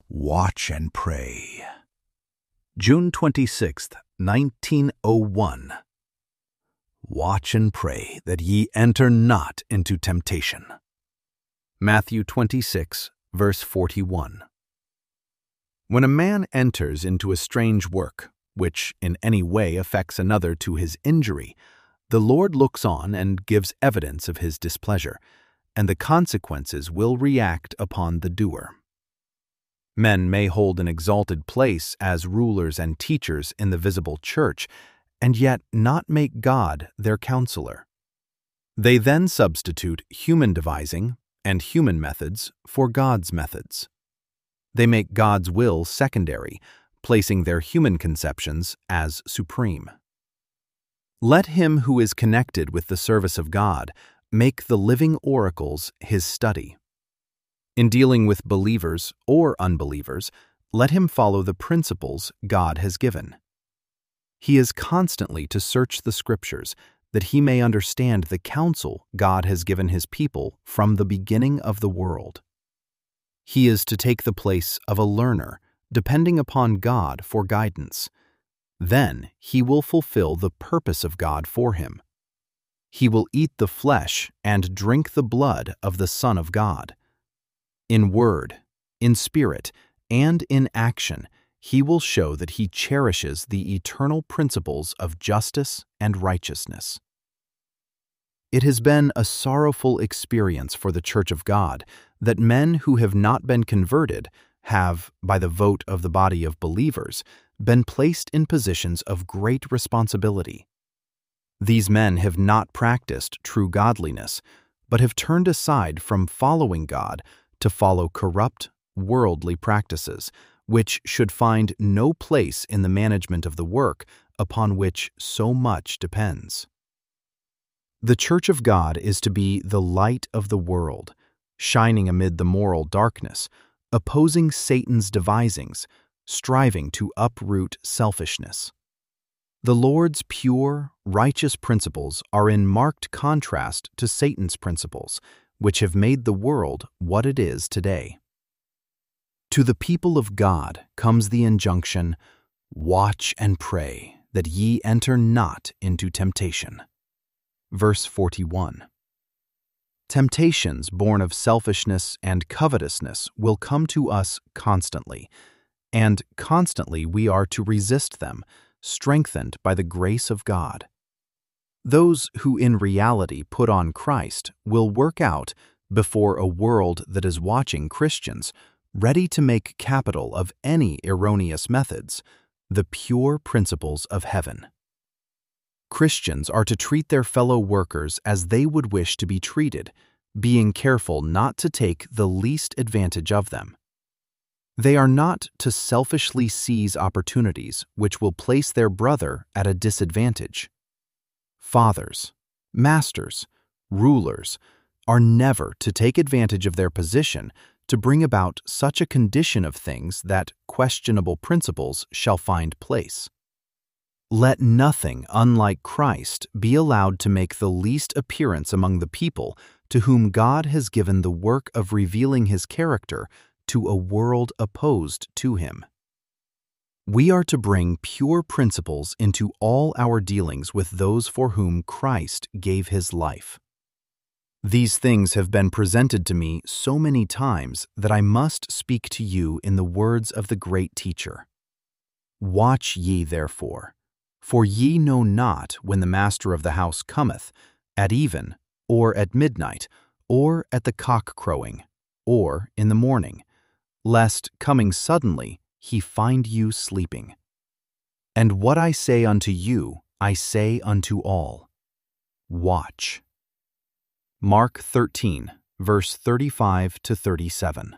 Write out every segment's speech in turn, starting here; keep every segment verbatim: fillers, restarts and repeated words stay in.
Watch and Pray. June twenty-sixth, nineteen oh one. Watch and pray that ye enter not into temptation. Matthew twenty-six, verse forty-one. When a man enters into a strange work, which in any way affects another to his injury, the Lord looks on and gives evidence of his displeasure, and the consequences will react upon the doer. Men may hold an exalted place as rulers and teachers in the visible church, and yet not make God their counselor. They then substitute human devising and human methods for God's methods. They make God's will secondary, placing their human conceptions as supreme. Let him who is connected with the service of God make the living oracles his study. In dealing with believers or unbelievers, let him follow the principles God has given. He is constantly to search the Scriptures, that he may understand the counsel God has given his people from the beginning of the world. He is to take the place of a learner, depending upon God for guidance. Then he will fulfill the purpose of God for him. He will eat the flesh and drink the blood of the Son of God. In word, in spirit, and in action, he will show that he cherishes the eternal principles of justice and righteousness. It has been a sorrowful experience for the Church of God that men who have not been converted have, by the vote of the body of believers, been placed in positions of great responsibility. These men have not practiced true godliness, but have turned aside from following God to follow corrupt, worldly practices, which should find no place in the management of the work upon which so much depends. The Church of God is to be the light of the world, shining amid the moral darkness, opposing Satan's devisings, striving to uproot selfishness. The Lord's pure, righteous principles are in marked contrast to Satan's principles, which have made the world what it is today. To the people of God comes the injunction, "Watch and pray, that ye enter not into temptation." Verse forty-one. Temptations born of selfishness and covetousness will come to us constantly, and constantly we are to resist them, strengthened by the grace of God. Those who in reality put on Christ will work out, before a world that is watching Christians, ready to make capital of any erroneous methods, the pure principles of heaven. Christians are to treat their fellow workers as they would wish to be treated, being careful not to take the least advantage of them. They are not to selfishly seize opportunities which will place their brother at a disadvantage. Fathers, masters, rulers are never to take advantage of their position to bring about such a condition of things that questionable principles shall find place. Let nothing unlike Christ be allowed to make the least appearance among the people to whom God has given the work of revealing his character to a world opposed to him. We are to bring pure principles into all our dealings with those for whom Christ gave his life. These things have been presented to me so many times that I must speak to you in the words of the great teacher. Watch ye therefore, for ye know not when the master of the house cometh, at even, or at midnight, or at the cock crowing, or in the morning, lest, coming suddenly, he find you sleeping. And what I say unto you, I say unto all, watch. Mark thirteen, verse thirty-five to thirty-seven.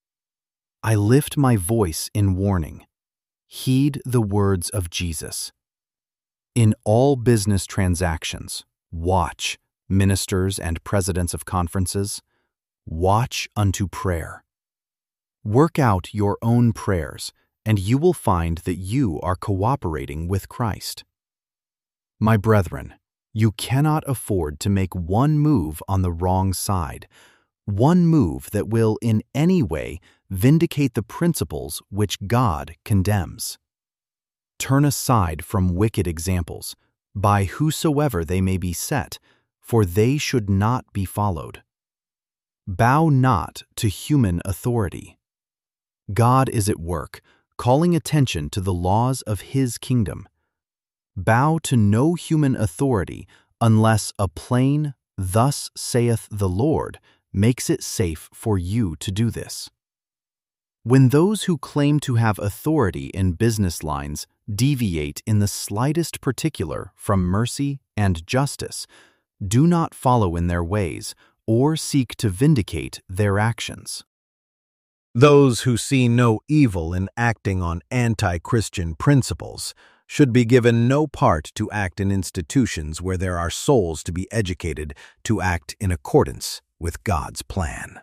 I lift my voice in warning. Heed the words of Jesus. In all business transactions, watch, ministers and presidents of conferences, watch unto prayer. Work out your own prayers, and you will find that you are cooperating with Christ. My brethren, you cannot afford to make one move on the wrong side, one move that will in any way vindicate the principles which God condemns. Turn aside from wicked examples, by whosoever they may be set, for they should not be followed. Bow not to human authority. God is at work, calling attention to the laws of His kingdom. Bow to no human authority unless a plain, "Thus saith the Lord," makes it safe for you to do this. When those who claim to have authority in business lines deviate in the slightest particular from mercy and justice, do not follow in their ways or seek to vindicate their actions. Those who see no evil in acting on anti-Christian principles should be given no part to act in institutions where there are souls to be educated to act in accordance with God's plan.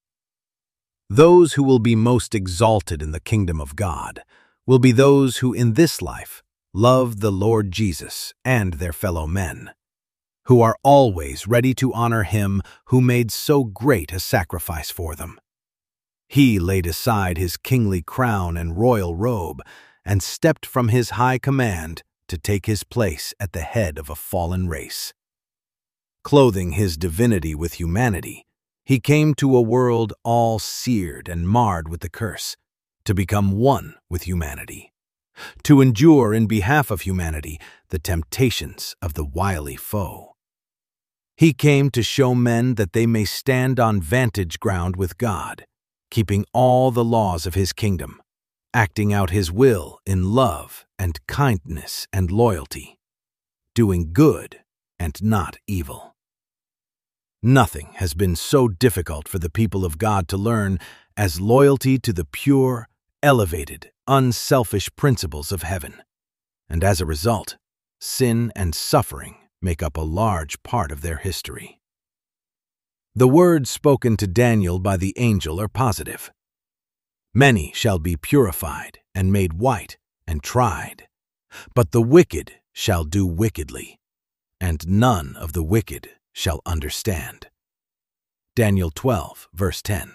Those who will be most exalted in the kingdom of God will be those who in this life love the Lord Jesus and their fellow men, who are always ready to honor Him who made so great a sacrifice for them. He laid aside His kingly crown and royal robe and stepped from His high command to take His place at the head of a fallen race. Clothing His divinity with humanity, He came to a world all seared and marred with the curse, to become one with humanity, to endure in behalf of humanity the temptations of the wily foe. He came to show men that they may stand on vantage ground with God, keeping all the laws of His kingdom, acting out His will in love and kindness and loyalty, doing good and not evil. Nothing has been so difficult for the people of God to learn as loyalty to the pure, elevated, unselfish principles of heaven, and as a result, sin and suffering make up a large part of their history. The words spoken to Daniel by the angel are positive. Many shall be purified and made white and tried, but the wicked shall do wickedly, and none of the wicked shall understand. Daniel twelve, verse ten.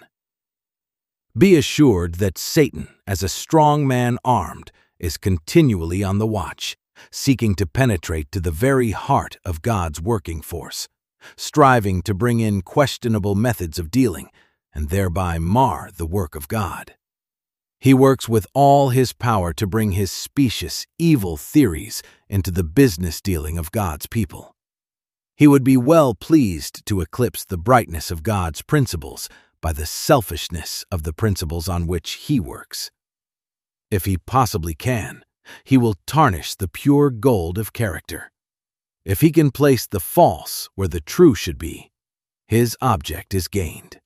Be assured that Satan, as a strong man armed, is continually on the watch, seeking to penetrate to the very heart of God's working force, striving to bring in questionable methods of dealing and thereby mar the work of God. He works with all his power to bring his specious, evil theories into the business dealing of God's people. He would be well pleased to eclipse the brightness of God's principles by the selfishness of the principles on which he works. If he possibly can, he will tarnish the pure gold of character. If he can place the false where the true should be, his object is gained.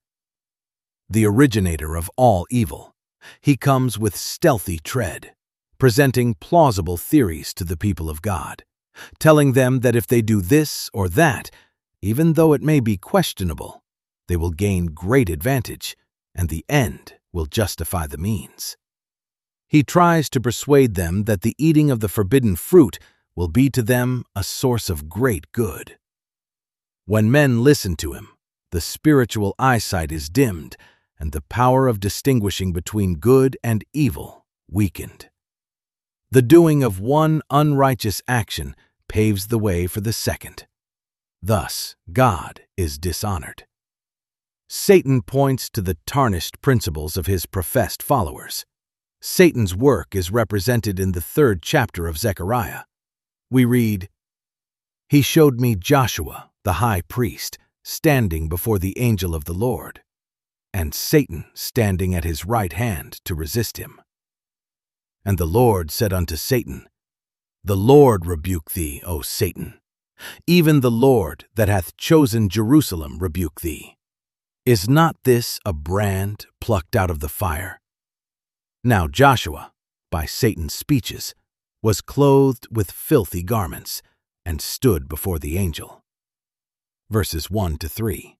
The originator of all evil, he comes with stealthy tread, presenting plausible theories to the people of God, telling them that if they do this or that, even though it may be questionable, they will gain great advantage, and the end will justify the means. He tries to persuade them that the eating of the forbidden fruit will be to them a source of great good. When men listen to him, the spiritual eyesight is dimmed, and the power of distinguishing between good and evil weakened. The doing of one unrighteous action paves the way for the second. Thus, God is dishonored. Satan points to the tarnished principles of his professed followers. Satan's work is represented in the third chapter of Zechariah. We read, "He showed me Joshua, the high priest, standing before the angel of the Lord, and Satan standing at his right hand to resist him. And the Lord said unto Satan, The Lord rebuke thee, O Satan. Even the Lord that hath chosen Jerusalem rebuke thee. Is not this a brand plucked out of the fire?" Now Joshua, by Satan's speeches, was clothed with filthy garments, and stood before the angel. Verses one to three.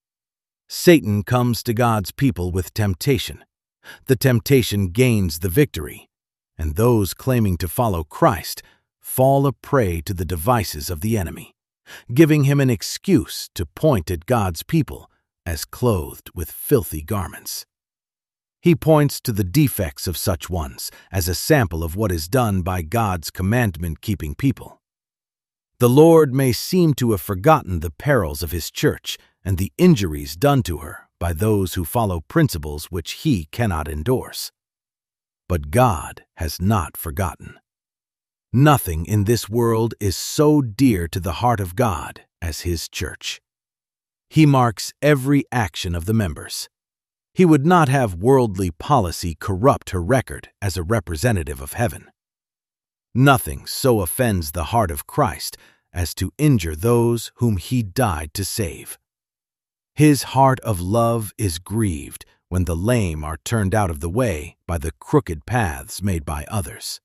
Satan comes to God's people with temptation. The temptation gains the victory, and those claiming to follow Christ fall a prey to the devices of the enemy, giving him an excuse to point at God's people as clothed with filthy garments. He points to the defects of such ones as a sample of what is done by God's commandment-keeping people. The Lord may seem to have forgotten the perils of His church and the injuries done to her by those who follow principles which He cannot endorse. But God has not forgotten. Nothing in this world is so dear to the heart of God as His church. He marks every action of the members. He would not have worldly policy corrupt her record as a representative of heaven. Nothing so offends the heart of Christ as to injure those whom He died to save. His heart of love is grieved when the lame are turned out of the way by the crooked paths made by others.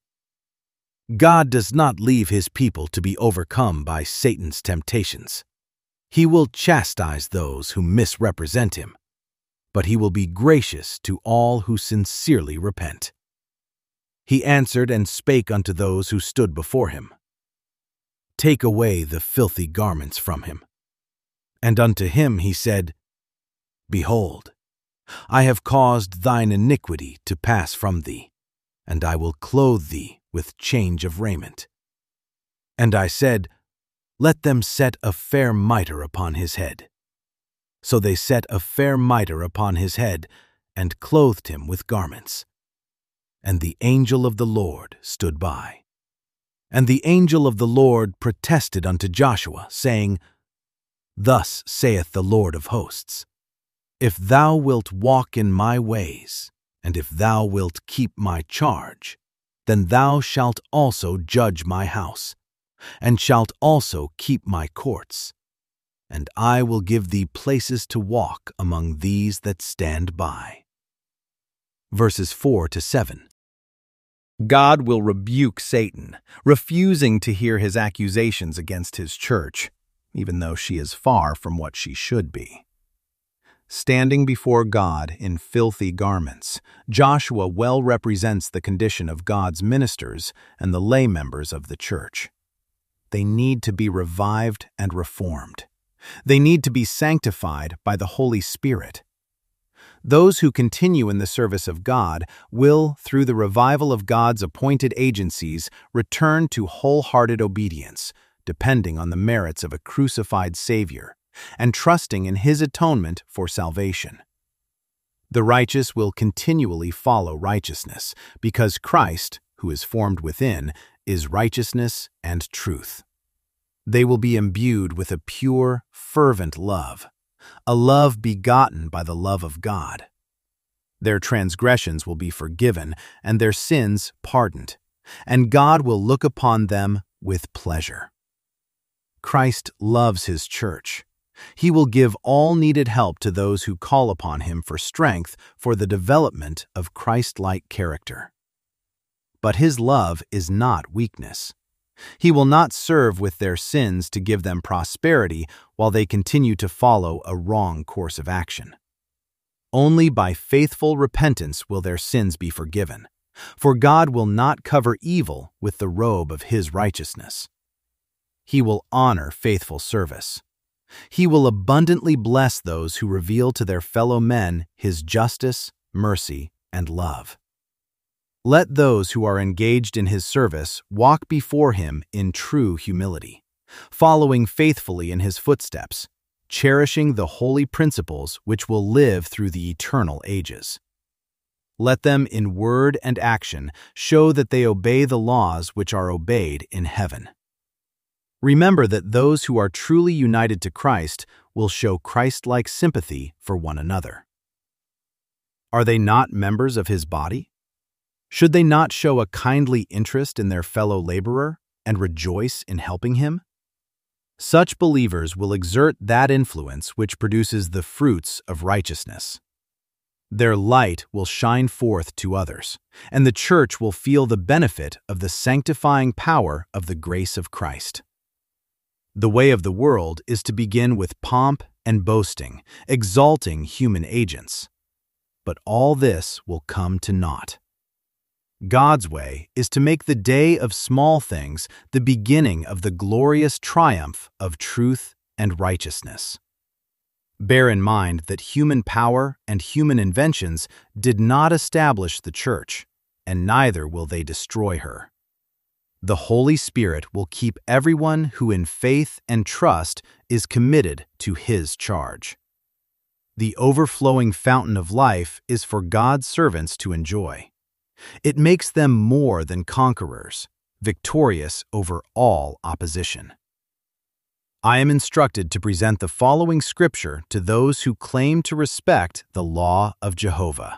God does not leave His people to be overcome by Satan's temptations. He will chastise those who misrepresent Him, but He will be gracious to all who sincerely repent. He answered and spake unto those who stood before Him, Take away the filthy garments from him. And unto him He said, Behold, I have caused thine iniquity to pass from thee, and I will clothe thee with change of raiment. And I said, Let them set a fair mitre upon his head. So they set a fair mitre upon his head, and clothed him with garments. And the angel of the Lord stood by. And the angel of the Lord protested unto Joshua, saying, Thus saith the Lord of hosts, If thou wilt walk in my ways, and if thou wilt keep my charge, then thou shalt also judge my house, and shalt also keep my courts, and I will give thee places to walk among these that stand by. Verses four to seven. God will rebuke Satan, refusing to hear his accusations against His church, even though she is far from what she should be. Standing before God in filthy garments, Joshua well represents the condition of God's ministers and the lay members of the church. They need to be revived and reformed. They need to be sanctified by the Holy Spirit. Those who continue in the service of God will, through the revival of God's appointed agencies, return to wholehearted obedience, depending on the merits of a crucified Savior, and trusting in His atonement for salvation. The righteous will continually follow righteousness, because Christ, who is formed within, is righteousness and truth. They will be imbued with a pure, fervent love, a love begotten by the love of God. Their transgressions will be forgiven and their sins pardoned, and God will look upon them with pleasure. Christ loves His church. He will give all needed help to those who call upon Him for strength for the development of Christ-like character. But His love is not weakness. He will not serve with their sins to give them prosperity while they continue to follow a wrong course of action. Only by faithful repentance will their sins be forgiven, for God will not cover evil with the robe of His righteousness. He will honor faithful service. He will abundantly bless those who reveal to their fellow men His justice, mercy, and love. Let those who are engaged in His service walk before Him in true humility, following faithfully in His footsteps, cherishing the holy principles which will live through the eternal ages. Let them in word and action show that they obey the laws which are obeyed in heaven. Remember that those who are truly united to Christ will show Christ-like sympathy for one another. Are they not members of His body? Should they not show a kindly interest in their fellow laborer and rejoice in helping him? Such believers will exert that influence which produces the fruits of righteousness. Their light will shine forth to others, and the church will feel the benefit of the sanctifying power of the grace of Christ. The way of the world is to begin with pomp and boasting, exalting human agents. But all this will come to naught. God's way is to make the day of small things the beginning of the glorious triumph of truth and righteousness. Bear in mind that human power and human inventions did not establish the church, and neither will they destroy her. The Holy Spirit will keep everyone who in faith and trust is committed to His charge. The overflowing fountain of life is for God's servants to enjoy. It makes them more than conquerors, victorious over all opposition. I am instructed to present the following scripture to those who claim to respect the law of Jehovah.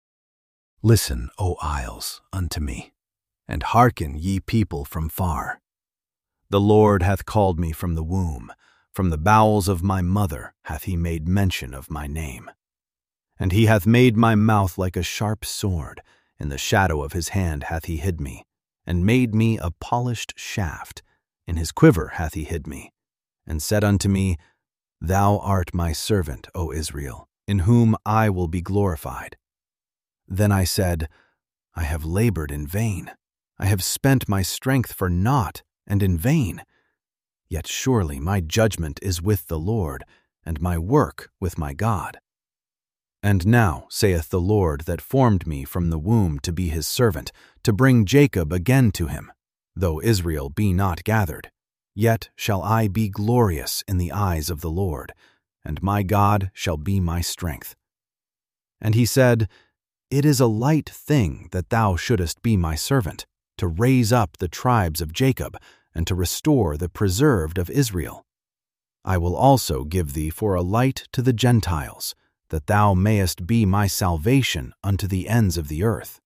Listen, O isles, unto me, and hearken, ye people from far. The Lord hath called me from the womb, from the bowels of my mother hath He made mention of my name. And He hath made my mouth like a sharp sword, in the shadow of His hand hath He hid me, and made me a polished shaft, in His quiver hath He hid me, and said unto me, Thou art my servant, O Israel, in whom I will be glorified. Then I said, I have labored in vain. I have spent my strength for naught and in vain. Yet surely my judgment is with the Lord, and my work with my God. And now, saith the Lord that formed me from the womb to be His servant, to bring Jacob again to Him, though Israel be not gathered, yet shall I be glorious in the eyes of the Lord, and my God shall be my strength. And He said, It is a light thing that thou shouldest be my servant, to raise up the tribes of Jacob, and to restore the preserved of Israel. I will also give thee for a light to the Gentiles, that thou mayest be my salvation unto the ends of the earth.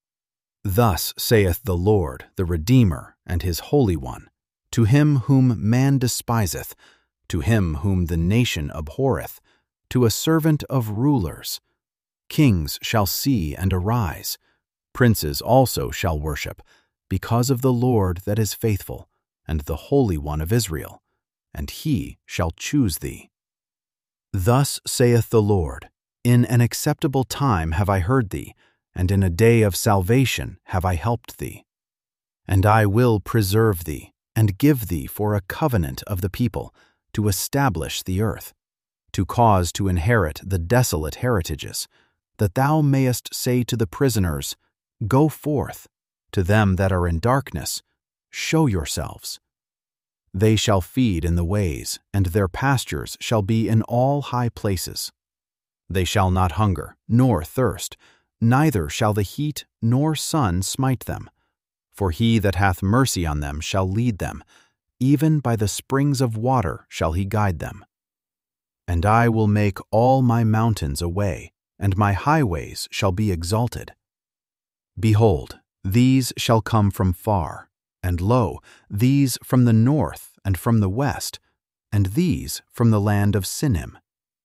Thus saith the Lord, the Redeemer, and His Holy One, to him whom man despiseth, to him whom the nation abhorreth, to a servant of rulers. Kings shall see and arise, princes also shall worship, because of the Lord that is faithful, and the Holy One of Israel, and He shall choose thee. Thus saith the Lord, In an acceptable time have I heard thee, and in a day of salvation have I helped thee. And I will preserve thee, and give thee for a covenant of the people, to establish the earth, to cause to inherit the desolate heritages, that thou mayest say to the prisoners, Go forth, to them that are in darkness, show yourselves. They shall feed in the ways, and their pastures shall be in all high places. They shall not hunger, nor thirst, neither shall the heat nor sun smite them. For He that hath mercy on them shall lead them, even by the springs of water shall He guide them. And I will make all my mountains a way, and my highways shall be exalted. Behold, these shall come from far, and lo, these from the north and from the west, and these from the land of Sinim.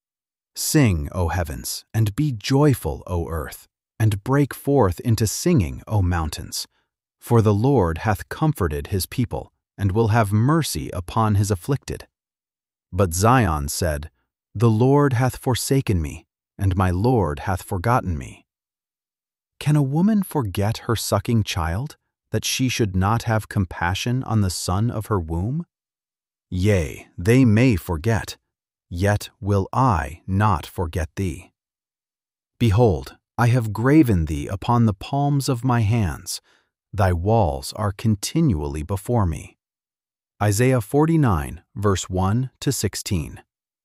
Sing, O heavens, and be joyful, O earth, and break forth into singing, O mountains. For the Lord hath comforted His people, and will have mercy upon His afflicted. But Zion said, The Lord hath forsaken me, and my Lord hath forgotten me. Can a woman forget her sucking child, that she should not have compassion on the son of her womb? Yea, they may forget, yet will I not forget thee. Behold, I have graven thee upon the palms of my hands. Thy walls are continually before me. Isaiah forty-nine, verse one to sixteen.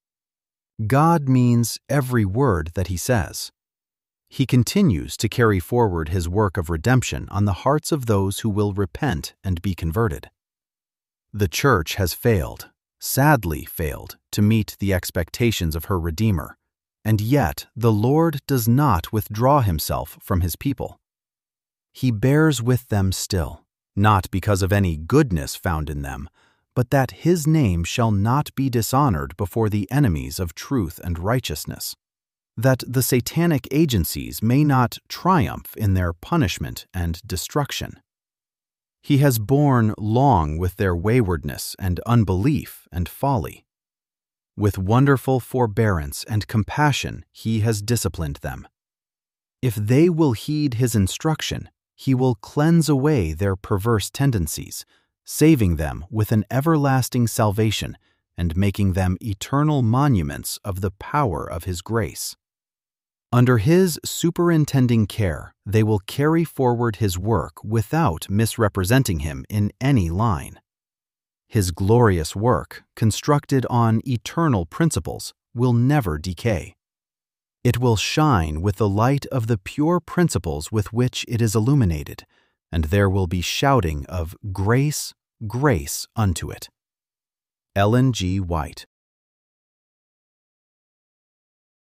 God means every word that He says. He continues to carry forward His work of redemption on the hearts of those who will repent and be converted. The church has failed, sadly failed, to meet the expectations of her Redeemer, and yet the Lord does not withdraw Himself from His people. He bears with them still, not because of any goodness found in them, but that His name shall not be dishonored before the enemies of truth and righteousness, that the satanic agencies may not triumph in their punishment and destruction. He has borne long with their waywardness and unbelief and folly. With wonderful forbearance and compassion He has disciplined them. If they will heed His instruction, He will cleanse away their perverse tendencies, saving them with an everlasting salvation and making them eternal monuments of the power of His grace. Under His superintending care, they will carry forward His work without misrepresenting Him in any line. His glorious work, constructed on eternal principles, will never decay. It will shine with the light of the pure principles with which it is illuminated, and there will be shouting of grace, grace unto it. Ellen G. White.